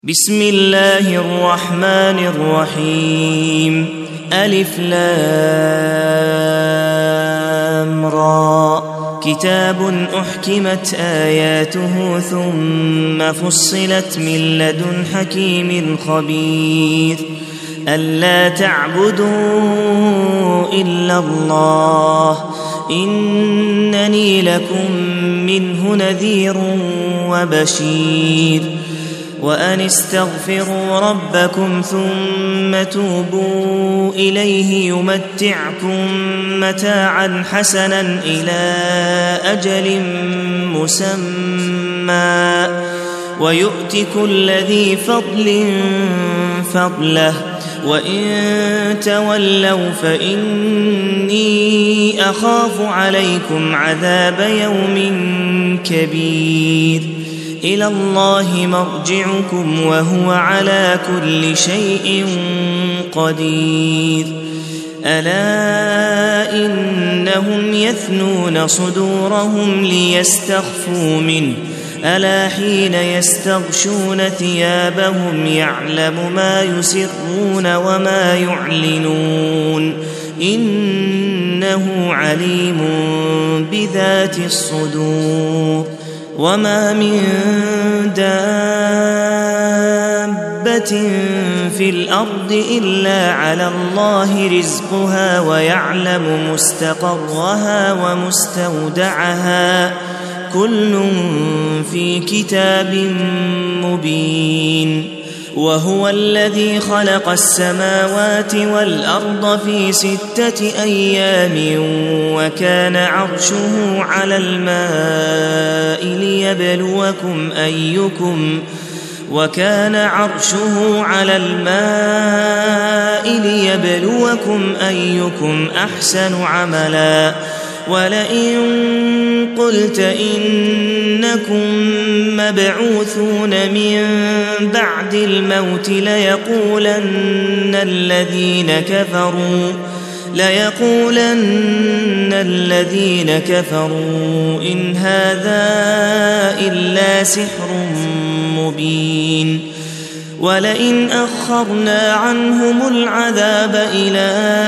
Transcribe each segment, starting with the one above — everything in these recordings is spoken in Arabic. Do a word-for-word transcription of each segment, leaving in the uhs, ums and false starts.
بسم الله الرحمن الرحيم. ألف لام را. كتاب أحكمت آياته ثم فصلت من لدن حكيم خبير. ألا تعبدوا إلا الله إنني لكم منه نذير وبشير. وأن استغفروا ربكم ثم توبوا إليه يمتعكم متاعا حسنا إلى أجل مسمى ويؤت كل ذي فضل فضله وإن تولوا فإني أخاف عليكم عذاب يوم كبير. إلى الله مرجعكم وهو على كل شيء قدير. ألا إنهم يثنون صدورهم ليستخفوا منه ألا حين يستغشون ثيابهم يعلم ما يسرون وما يعلنون إنه عليم بذات الصدور. وما من دابة في الأرض إلا على الله رزقها ويعلم مستقرها ومستودعها كل في كتاب مبين. وهو الذي خلق السماوات والأرض في ستة أيام وكان عرشه على الماء ليبلوكم أيكم وكان عرشه على الماء ليبلوكم أيكم أحسن عملا. ولئن قلت إنكم مبعوثون من بعد الموت ليقولن الذين كفروا ليقولن الذين كفروا إن هذا إلا سحر مبين. ولئن أخرنا عنهم العذاب إلى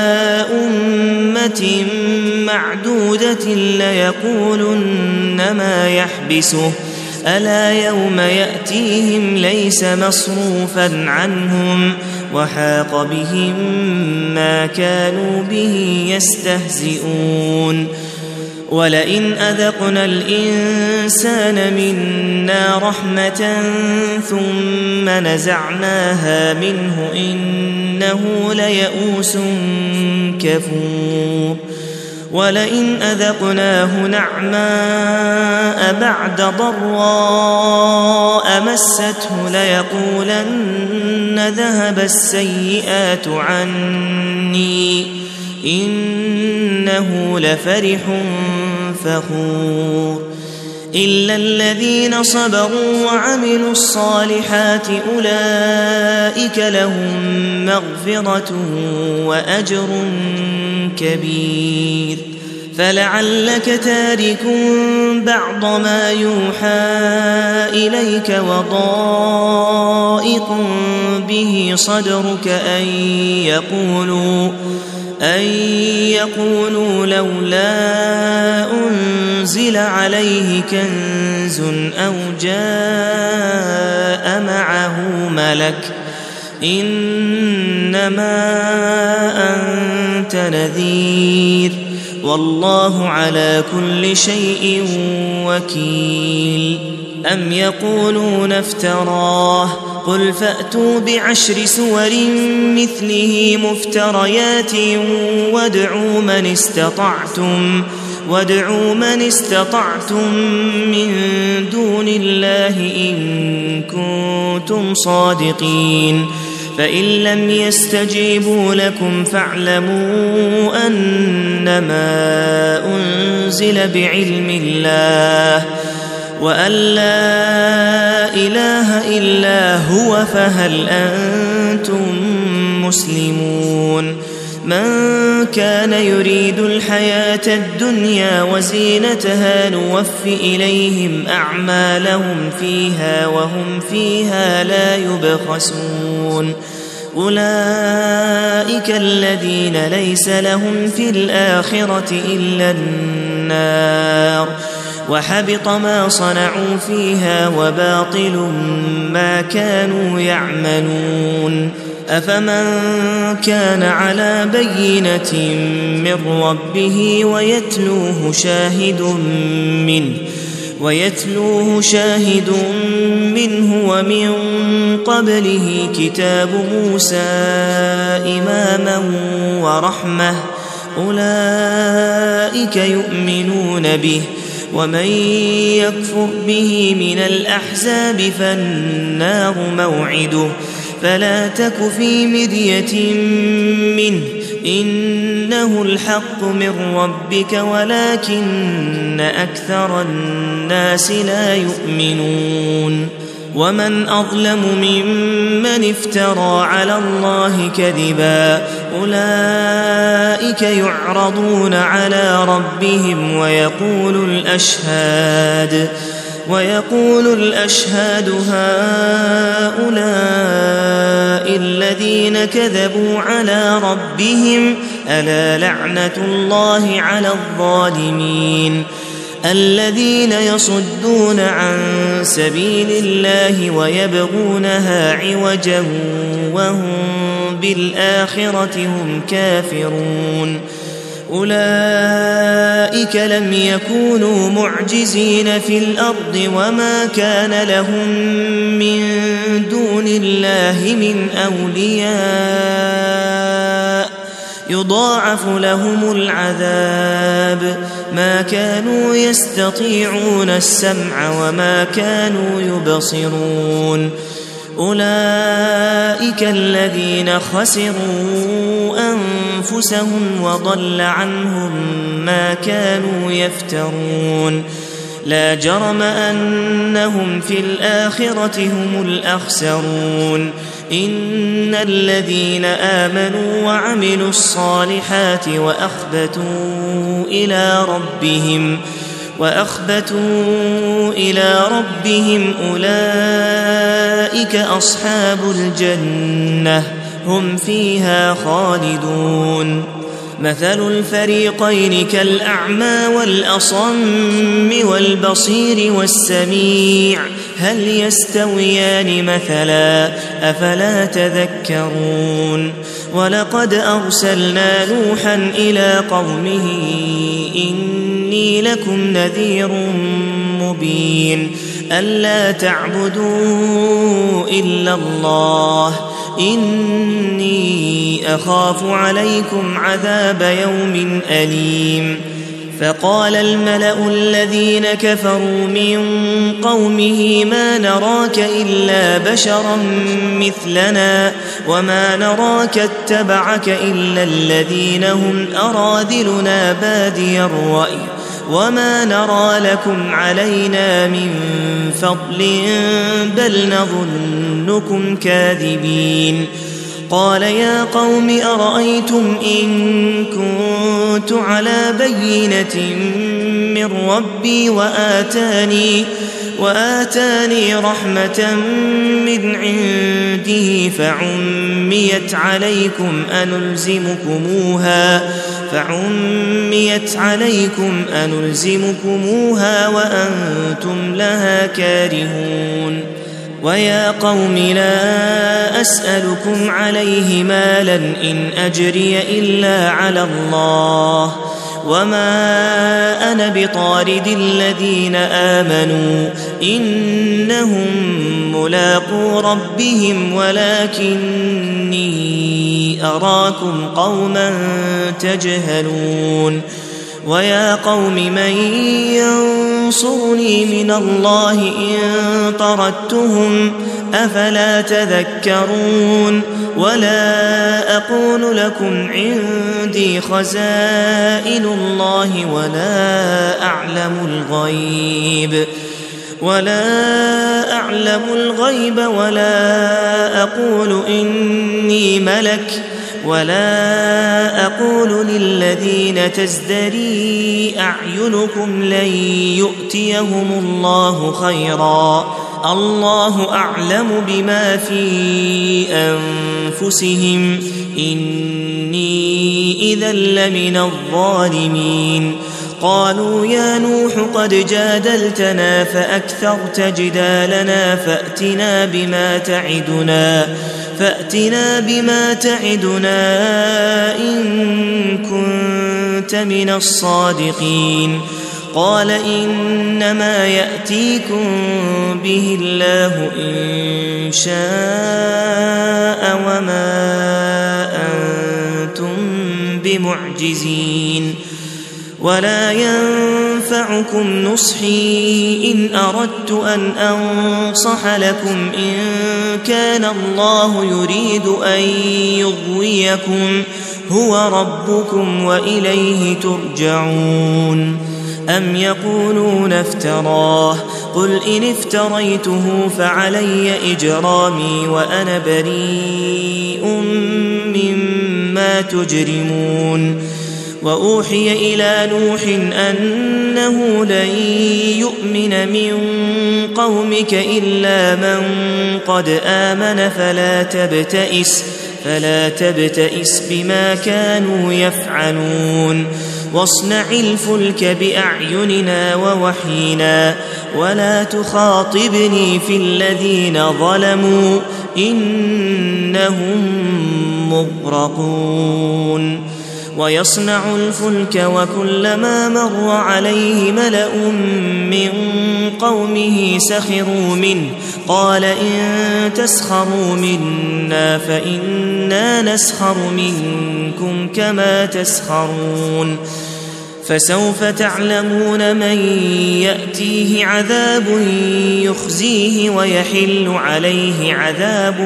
أمة معدودة ليقولن ما يحبسه ألا يوم يأتيهم ليس مصروفا عنهم وحاق بهم ما كانوا به يستهزئون. ولئن أذقنا الإنسان منا رحمة ثم نزعناها منه إنه ليئوس كفور. ولئن أذقناه نعماء بعد ضراء مسته ليقولن ذهب السيئات عني إنه لفرح فخور. إلا الذين صبروا وعملوا الصالحات أولئك لهم مغفرة وأجر كبير. فلعلك تارك بعض ما يوحى إليك وضائق به صدرك أن يقولوا أن يقولوا لولا أنزل عليه كنز أو جاء معه ملك إنما أنت نذير والله على كل شيء وكيل. أم يقولون افتراه قل فأتوا بعشر سور مثله مفتريات وادعوا من استطعتم وادعوا من استطعتم من دون الله إن كنتم صادقين. فإن لم يستجيبوا لكم فاعلموا أنما أنزل بعلم الله وأن لا إله إلا هو فهل أنتم مسلمون. من كان يريد الحياة الدنيا وزينتها نوف إليهم أعمالهم فيها وهم فيها لا يبخسون أولئك الذين ليس لهم في الآخرة إلا النار وحبط ما صنعوا فيها وباطل ما كانوا يعملون أفمن كان على بينة من ربه ويتلوه شاهد منه ويتلوه شاهد منه ومن قبله كتاب موسى إماما ورحمة أولئك يؤمنون به ومن يكفر به من الأحزاب فالنار موعده فلا تك في مرية منه إنه الحق من ربك ولكن أكثر الناس لا يؤمنون ومن أظلم ممن افترى على الله كذبا أولئك يعرضون على ربهم ويقول الأشهاد ويقول الأشهاد هؤلاء الذين كذبوا على ربهم ألا لعنة الله على الظالمين الذين يصدون عن سبيل الله ويبغونها عوجا وهم بالآخرة هم كافرون أولئك لم يكونوا معجزين في الأرض وما كان لهم من دون الله من أولياء يضاعف لهم العذاب ما كانوا يستطيعون السمع وما كانوا يبصرون أولئك الذين خسروا أنفسهم وضل عنهم ما كانوا يفترون لا جرم أنهم في الآخرة هم الأخسرون إن الذين آمنوا وعملوا الصالحات وأخبتوا إلى ربهم وأخبتوا إلى ربهم أولئك أصحاب الجنة هم فيها خالدون مثل الفريقين كالأعمى والأصم والبصير والسميع هل يستويان مثلا أفلا تذكرون ولقد أرسلنا نوحا إلى قومه إني لكم نذير مبين ألا تعبدوا إلا الله إني أخاف عليكم عذاب يوم أليم فقال الملأ الذين كفروا من قومه ما نراك إلا بشرا مثلنا وما نراك اتبعك إلا الذين هم أراذلنا بادي الرأي وما نرى لكم علينا من فضل بل نظنكم كاذبين قال يا قوم أرأيتم إن كنت على بينة من ربي وآتاني وآتاني رحمة من عنده فعميت عليكم أنلزمكموها فعميت عليكم أنلزمكموها وأنتم لها كارهون ويا قوم لا أسألكم عليه مالا إن أجري إلا على الله وما أنا بطارد الذين آمنوا إنهم ملاقو ربهم ولكني أراكم قوما تجهلون ويا قوم من ينصرني من الله إن طردتهم أفلا تذكرون ولا أقول لكم عندي خزائن الله ولا أعلم الغيب ولا أعلم الغيب ولا أقول إني ملك ولا أقول للذين تزدري أعينكم لن يؤتيهم الله خيرا، الله أعلم بما في أنفسهم، إني إذا لمن الظالمين. قالوا يا نوح قد جادلتنا فأكثرت جدالنا فأتنا بما تعدنا فأتنا بما تعدنا إن كنت من الصادقين. قال إنما يأتيكم به الله إن شاء وما أنتم بمعجزين. ولا ينفعكم نصحي إن أردت أن أنصح لكم إن كان الله يريد أن يغويكم هو ربكم وإليه ترجعون. أم يقولون افتراه قل إن افتريته فعلي إجرامي وأنا بريء مما تجرمون. وأوحي إلى نوح أنه لن يؤمن من قومك إلا من قد آمن فلا تبتئس فلا تبتئس بما كانوا يفعلون. واصنع الفلك بأعيننا ووحينا ولا تخاطبني في الذين ظلموا إنهم مغرقون. ويصنع الفلك وكلما مر عليه ملأ من قومه سخروا منه قال إن تسخروا منا فإنا نسخر منكم كما تسخرون. فسوف تعلمون من يأتيه عذاب يخزيه ويحل عليه عذاب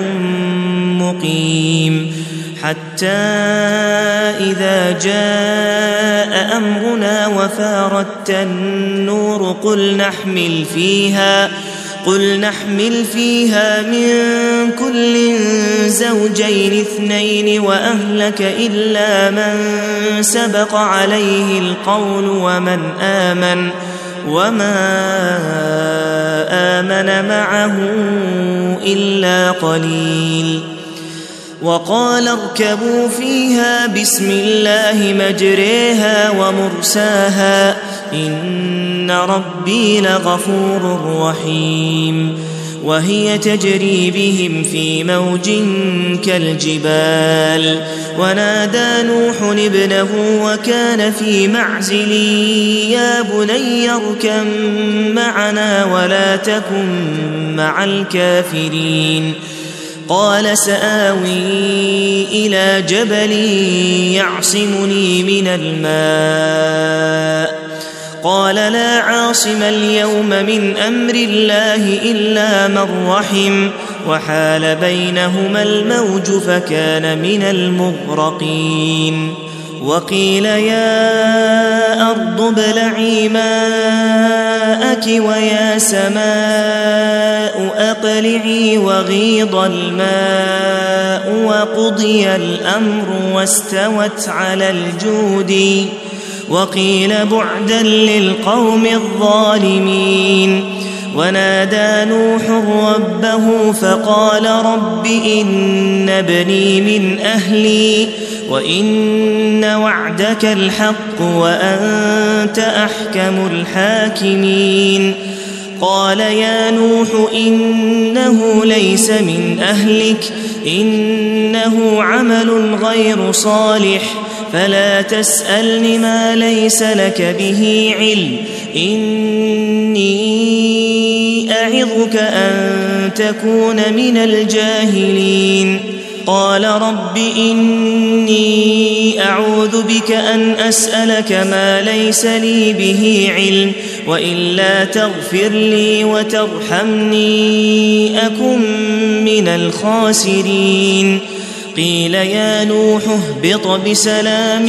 مقيم. حتى إذا جاء أمرنا وفارت النور قل نحمل فيها قل نحمل فيها من كل زوجين اثنين وأهلك إلا من سبق عليه القول ومن آمن وما آمن معه إلا قليل. وقال اركبوا فيها بسم الله مجريها ومرساها إن ربي لغفور رحيم. وهي تجري بهم في موج كالجبال. ونادى نوح ابنه وكان في معزل يا بني اركب معنا ولا تكن مع الكافرين. قال سآوي إلى جبل يعصمني من الماء قال لا عاصم اليوم من أمر الله إلا من رحم وحال بينهما الموج فكان من المغرقين. وقيل يا أرض ابلعي ماءك ويا سماء أقلعي وغيض الماء وقضي الأمر واستوت على الجود. وقيل بعدا للقوم الظالمين. ونادى نوح ربه فقال رب إن ابني من أهلي وإن وعدك الحق وأنت أحكم الحاكمين. قال يا نوح إنه ليس من أهلك إنه عمل غير صالح فلا تسألني ما ليس لك به علم إني أعظك أن تكون من الجاهلين. قال رب إني أعوذ بك أن أسألك ما ليس لي به علم وإلا تغفر لي وترحمني أكن من الخاسرين. قيل يا نوح اهبط بسلام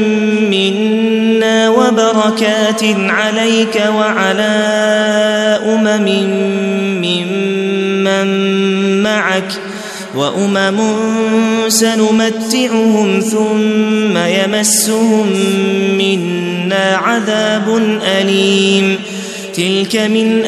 منا وبركات عليك وعلى أمم ممن معك وأمم سنمتعهم ثم يمسهم منا عذاب أليم تلك من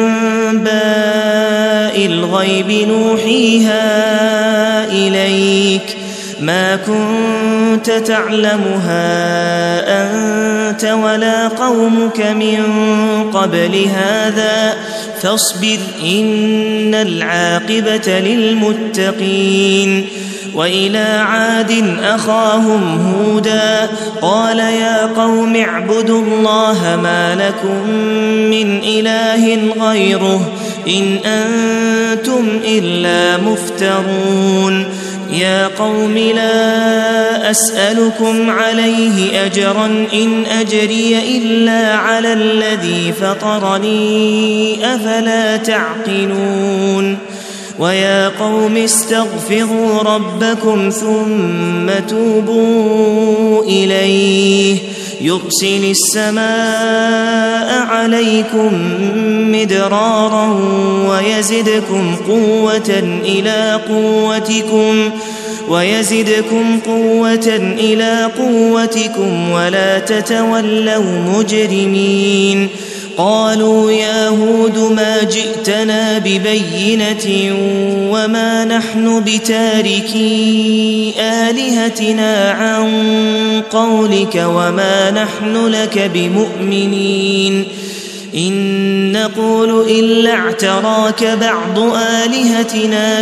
أنباء الغيب نوحيها إليك ما كنت تعلمها أنت ولا قومك من قبل هذا فاصبر إن العاقبة للمتقين وإلى عاد أخاهم هودا قال يا قوم اعبدوا الله ما لكم من إله غيره إن أنتم إلا مفترون يا قوم لا أسألكم عليه أجرا إن أجري إلا على الذي فطرني أفلا تعقلون ويا قوم استغفروا ربكم ثم توبوا إليه يرسل السماء عليكم مدرارا ويزدكم قوة إلى قوتكم ويزدكم قوة إلى قوتكم ولا تتولوا مجرمين قالوا يا هود ما جئتنا ببينة وما نحن بتاركي آلهتنا عن قولك وما نحن لك بمؤمنين إن نقول إلا اعتراك بعض آلهتنا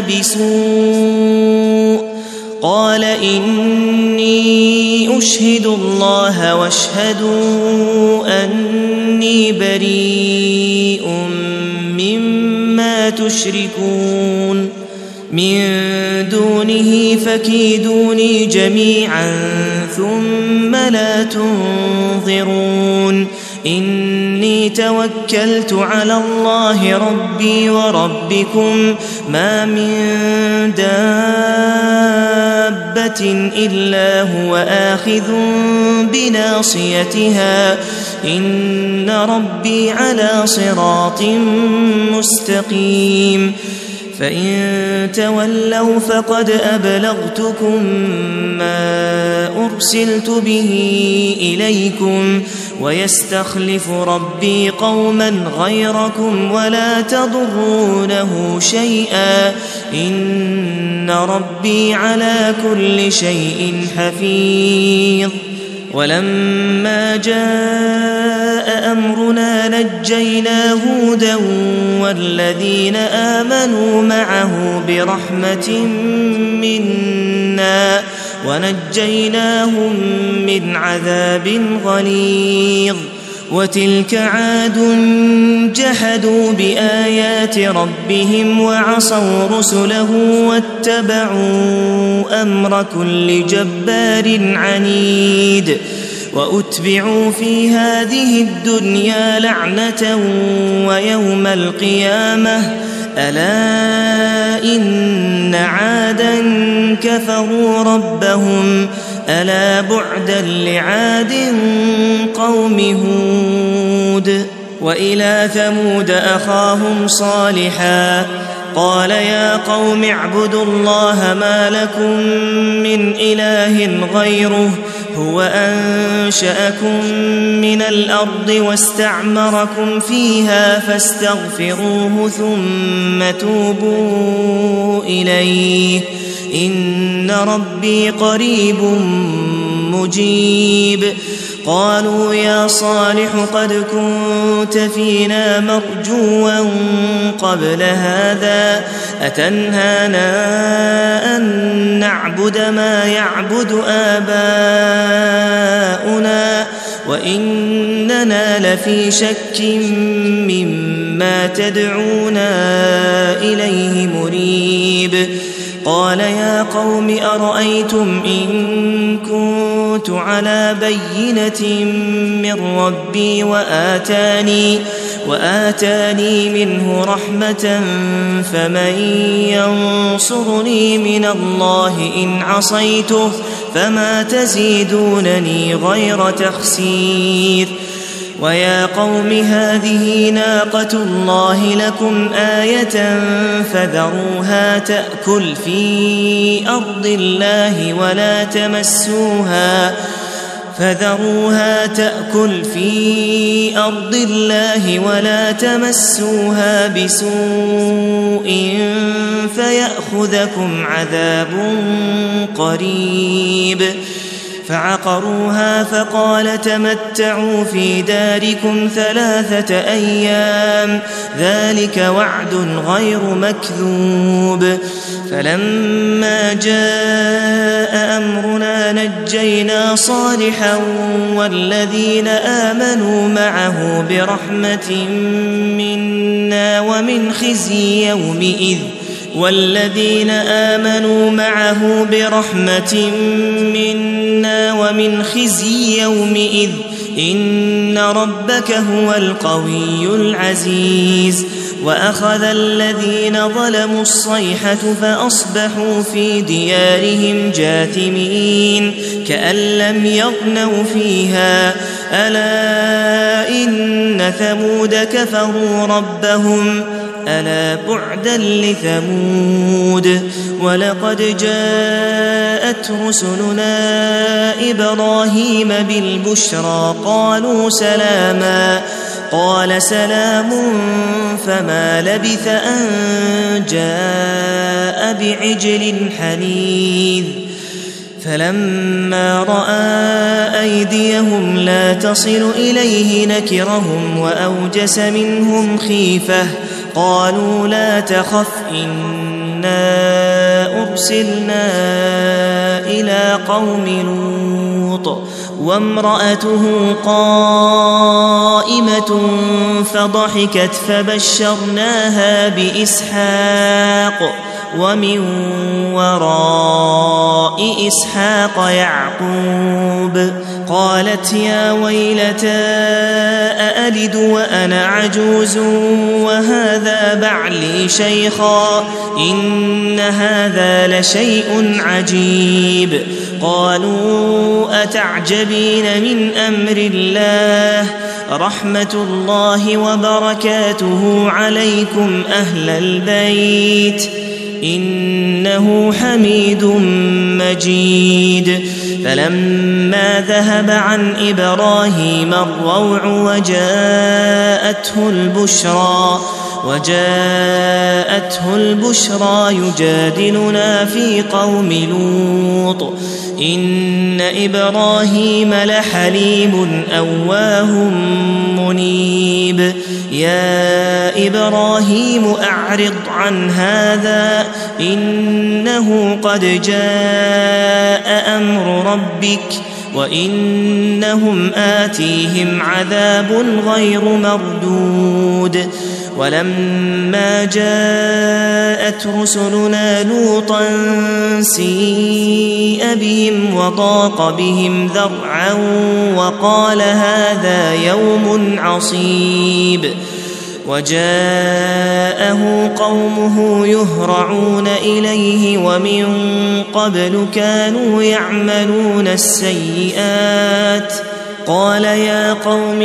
بسوء قال إني أشهد الله واشهدوا أني بريء مما تشركون من دونه فكيدوني جميعا ثم لا تنظرون إني توكلت على الله ربي وربكم ما من دابة إلا هو آخذ بناصيتها إن ربي على صراط مستقيم فإن تولوا فقد أبلغتكم ما أرسلت به إليكم ويستخلف ربي قوما غيركم ولا تضرونه شيئا إن ربي على كل شيء حفيظ ولما جاء أمرنا نجينا هودا والذين آمنوا معه برحمة منا ونجيناهم من عذاب غليظ وتلك عاد جحدوا بآيات ربهم وعصوا رسله واتبعوا أمر كل جبار عنيد وأتبعوا في هذه الدنيا لعنة ويوم القيامة ألا إن عادا كفروا ربهم ألا بعدا لعاد قوم هود وإلى ثمود أخاهم صالحا قال يا قوم اعبدوا الله ما لكم من إله غيره هو أنشأكم من الأرض واستعمركم فيها فاستغفروه ثم توبوا إليه إن ربي قريب مجيب قالوا يا صالح قد كنت فينا مرجوا قبل هذا أتنهانا أن نعبد ما يعبد آباؤنا وإننا لفي شك مما تدعونا إليه مريب قال يا قوم أرأيتم إن كنت على بينة من ربي وآتاني وآتاني منه رحمة فمن ينصرني من الله إن عصيته فما تزيدونني غير تخسير ويا قوم هذه ناقة الله لكم آية فذروها تأكل في أرض الله ولا تمسوها فذروها تأكل في أرض الله ولا تمسوها بسوء فيأخذكم عذاب قريب. فعقروها فقال تمتعوا في داركم ثلاثة أيام ذلك وعد غير مكذوب. فلما جاء أمرنا نجينا صالحا والذين آمنوا معه برحمة منا ومن خزي يومئذ والذين آمنوا معه برحمة منا ومن خزي يومئذ إن ربك هو القوي العزيز. وأخذ الذين ظلموا الصيحة فأصبحوا في ديارهم جاثمين كأن لم يغنوا فيها ألا إن ثمود كفروا ربهم ألا بعدا لثمود. ولقد جاءت رسلنا إبراهيم بالبشرى قالوا سلاما قال سلام فما لبث أن جاء بعجل حنيذ. فلما رأى أيديهم لا تصل إليه نكرهم وأوجس منهم خيفة قالوا لا تخف إنا أرسلنا إلى قوم لوط وامرأته قائمة فضحكت فبشرناها بإسحاق ومن وراء إسحاق يعقوب. قالت يا ويلتى أألد وأنا عجوز وهذا بعلي شيخا إن هذا لشيء عجيب. قالوا أتعجبين من أمر الله رحمة الله وبركاته عليكم أهل البيت إنه حميد مجيد. فلما ذهب عن إبراهيم الروع وجاءته البشرى وجاءته البشرى يجادلنا في قوم لوط إن إبراهيم لحليم أواه منيب. يا إبراهيم أعرض عن هذا إنه قد جاء أمر ربك وإنهم آتيهم عذاب غير مردود. ولما جاءت رسلنا لوطا سيء بهم وضاق بهم ذرعا وقال هذا يوم عصيب. وجاءه قومه يهرعون إليه ومن قبل كانوا يعملون السيئات قال يا قوم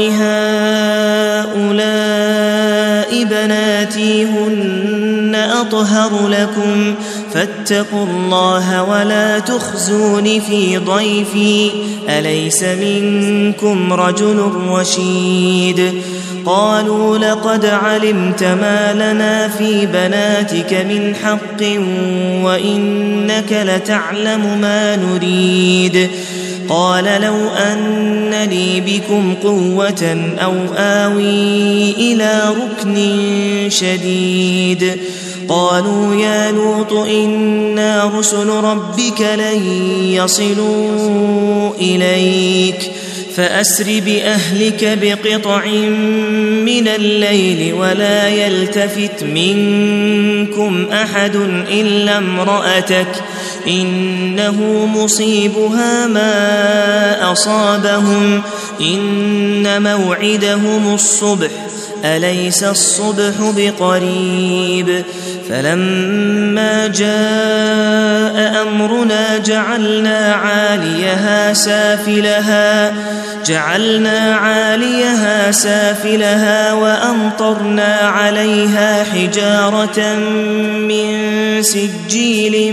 هؤلاء بناتي هن أطهر لكم فاتقوا الله ولا تخزون في ضيفي أليس منكم رجل رشيد. قالوا لقد علمت ما لنا في بناتك من حق وإنك لتعلم ما نريد. قال لو أن لي بكم قوة أو آوي إلى ركن شديد. قالوا يا لوط إنا رسل ربك لن يصلوا إليك فأسر بأهلك بقطع من الليل ولا يلتفت منكم أحد إلا امرأتك إنه مصيبها ما أصابهم إن موعدهم الصبح أليس الصبح بقريب فلما جاء أمرنا جعلنا عاليها سافلها جعلنا عاليها سافلها وأمطرنا عليها حجارة من سجيل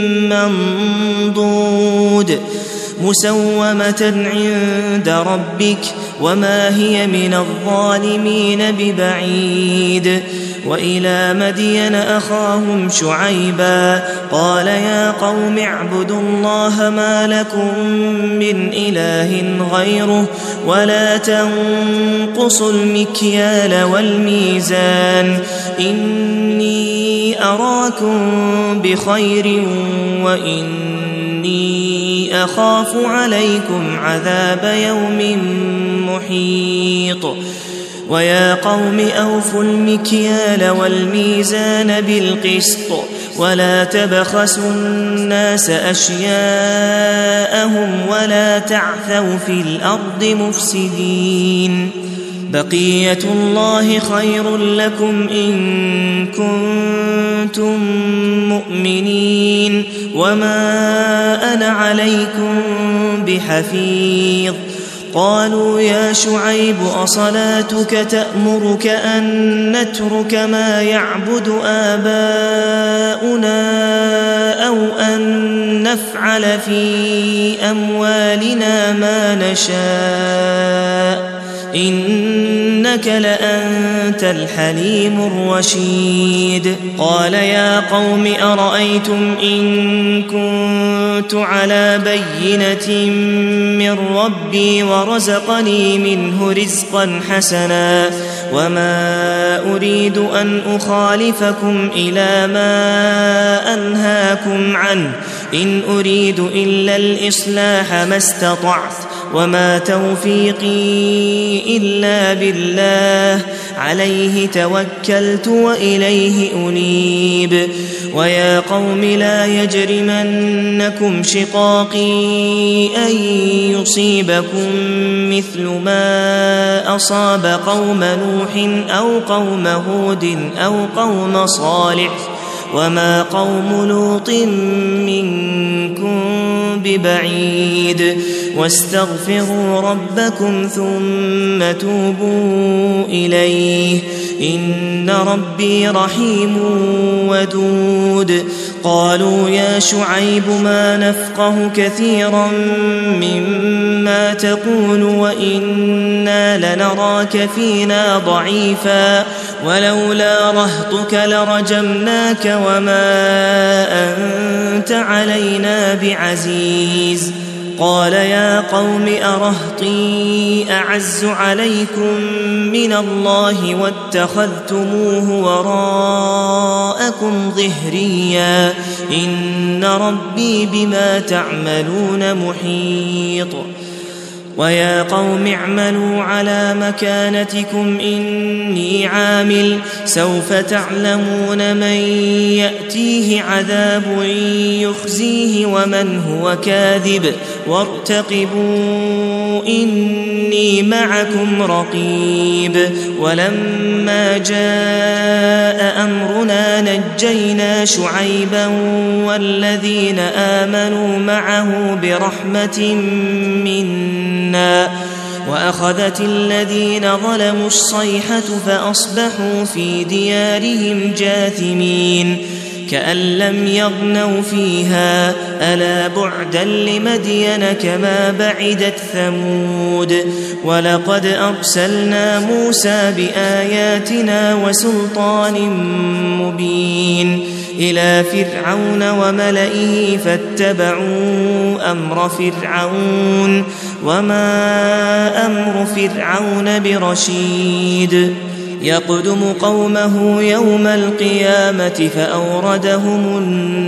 منضود مسومة عند ربك وما هي من الظالمين ببعيد وإلى مدين أخاهم شعيبا قال يا قوم اعبدوا الله ما لكم من إله غيره ولا تنقصوا المكيال والميزان إني أراكم بخير وإني أخاف عليكم عذاب يوم محيط ويا قوم أوفوا المكيال والميزان بالقسط ولا تبخسوا الناس أشياءهم ولا تعثوا في الأرض مفسدين بقية الله خير لكم إن كنتم مؤمنين وما أنا عليكم بحفيظ قالوا يا شعيب أصلاتك تأمرك أن نترك ما يعبد آباؤنا أو أن نفعل في أموالنا ما نشاء إنك لأنت الحليم الرشيد قال يا قوم أرأيتم إن كنت على بينة من ربي ورزقني منه رزقا حسنا وما أريد أن أخالفكم إلى ما أنهاكم عنه إن أريد إلا الإصلاح ما استطعت وما توفيقي إلا بالله عليه توكلت وإليه أنيب ويا قوم لا يجرمنكم شقاقي أن يصيبكم مثل ما أصاب قوم نوح أو قوم هود أو قوم صالح وما قوم لوط منكم ببعيد واستغفروا ربكم ثم توبوا إليه إن ربي رحيم ودود قالوا يا شعيب ما نفقه كثيرا مما تقول وإنا لنراك فينا ضعيفا ولولا رهطك لرجمناك وما أنت علينا بعزيز قال يا قوم أرهطي أعز عليكم من الله واتخذتموه وراءكم ظهريا إن ربي بما تعملون محيط ويا قوم اعملوا على مكانتكم إني عامل سوف تعلمون من يأتيه عذاب يخزيه ومن هو كاذب وارتقبوا إني معكم رقيب ولما جاء أمرنا نجينا شعيبا والذين آمنوا معه برحمة منا وأخذت الذين ظلموا الصيحة فأصبحوا في ديارهم جاثمين كأن لم يغنوا فيها ألا بعدا لمدين كما بعدت ثمود ولقد أرسلنا موسى بآياتنا وسلطان مبين إلى فرعون وملئه فاتبعوا أمر فرعون وما أمر فرعون برشيد يقدم قومه يوم القيامة فأوردهم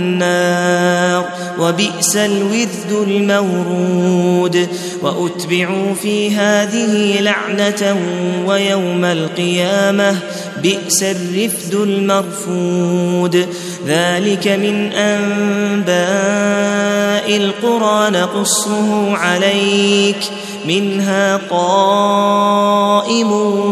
النار وبئس الوذ المورود وأتبعوا في هذه لعنة ويوم القيامة بئس الرفد المرفود ذلك من أنباء القرى نقصه عليك منها قائم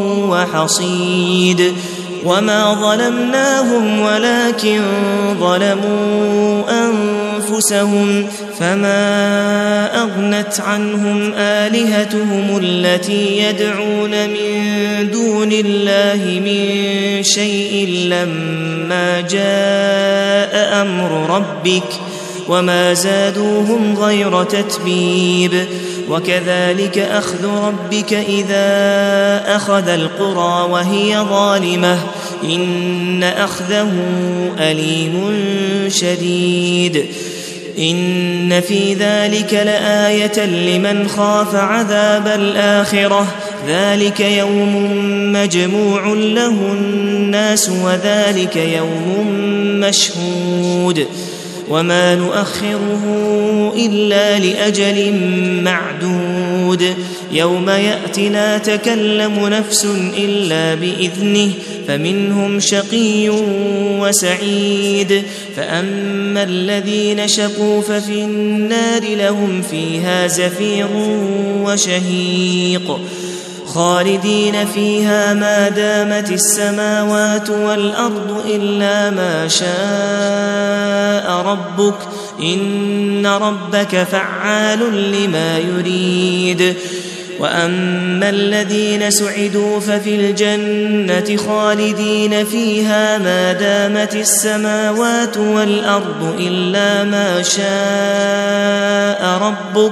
وحصيد وما ظلمناهم ولكن ظلموا أنفسهم فما أغنت عنهم آلهتهم التي يدعون من دون الله من شيء لما جاء أمر ربك وما زادوهم غير تتبيب وكذلك أخذ ربك إذا أخذ القرى وهي ظالمة إن أخذه أليم شديد إن في ذلك لآية لمن خاف عذاب الآخرة ذلك يوم مجموع له الناس وذلك يوم مشهود وما نؤخره إلا لأجل معدود يوم يأتي لا تكلم نفس إلا بإذنه فمنهم شقي وسعيد فأما الذين شقوا ففي النار لهم فيها زفير وشهيق خالدين فيها ما دامت السماوات والأرض إلا ما شاء ربك إن ربك فعال لما يريد وأما الذين سعدوا ففي الجنة خالدين فيها ما دامت السماوات والأرض إلا ما شاء ربك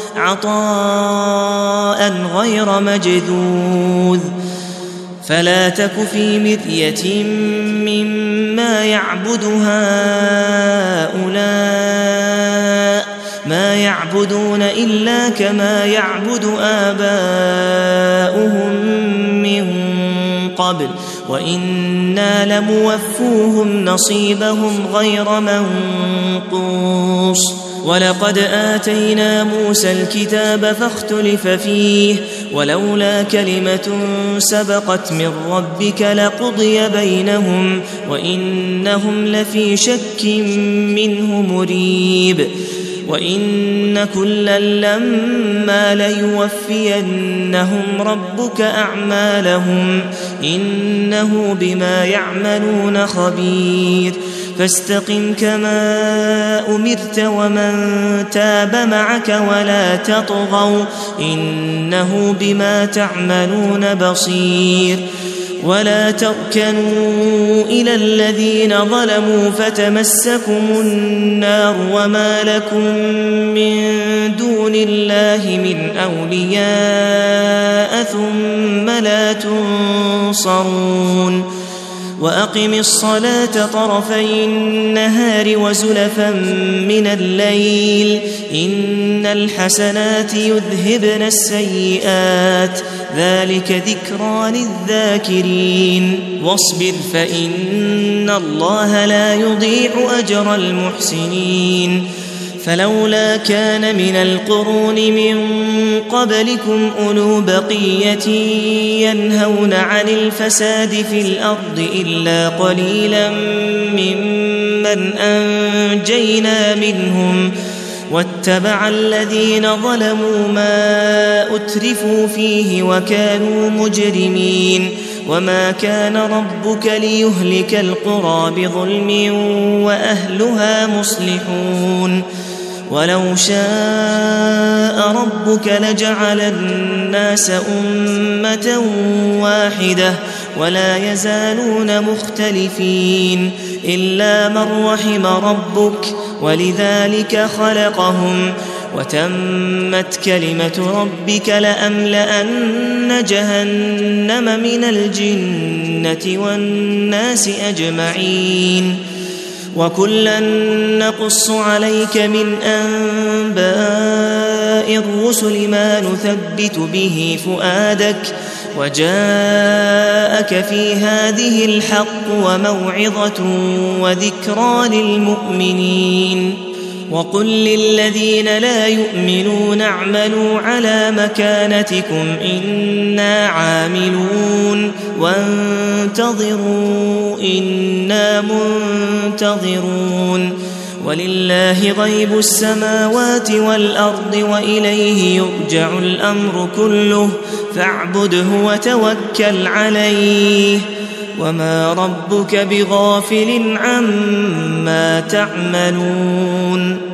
عطاء غير مجذوذ فلا تك في مرية مما يعبد هؤلاء ما يعبدون إلا كما يعبد آباؤهم من قبل وإنا لموفوهم نصيبهم غير منقوص ولقد آتينا موسى الكتاب فاختلف فيه ولولا كلمة سبقت من ربك لقضي بينهم وإنهم لفي شك منه مريب وإن كلا لما ليوفينهم ربك أعمالهم إنه بما يعملون خبير فاستقم كما أمرت ومن تاب معك ولا تطغوا إنه بما تعملون بصير ولا تركنوا إلى الذين ظلموا فتمسكم النار وما لكم من دون الله من أولياء ثم لا تنصرون وأقم الصلاة طرفي النهار وزلفا من الليل إن الحسنات يذهبن السيئات ذلك ذكرى للذاكرين واصبر فإن الله لا يضيع أجر المحسنين فلولا كان من القرون من قبلكم أولو بقية ينهون عن الفساد في الأرض إلا قليلا ممن أنجينا منهم واتبع الذين ظلموا ما أترفوا فيه وكانوا مجرمين وما كان ربك ليهلك القرى بظلم وأهلها مصلحون ولو شاء ربك لجعل الناس أمة واحدة ولا يزالون مختلفين إلا من رحم ربك ولذلك خلقهم وتمت كلمة ربك لأملأن جهنم من الجنة والناس أجمعين وكلا نقص عليك من أنباء الرسل ما نثبت به فؤادك وجاءك في هذه الحق وموعظة وذكرى للمؤمنين وقل للذين لا يؤمنون اعملوا على مكانتكم إنا عاملون وانتظروا إنا منتظرون ولله غيب السماوات والأرض وإليه يرجع الأمر كله فاعبده وتوكل عليه وما ربك بغافل عما تعملون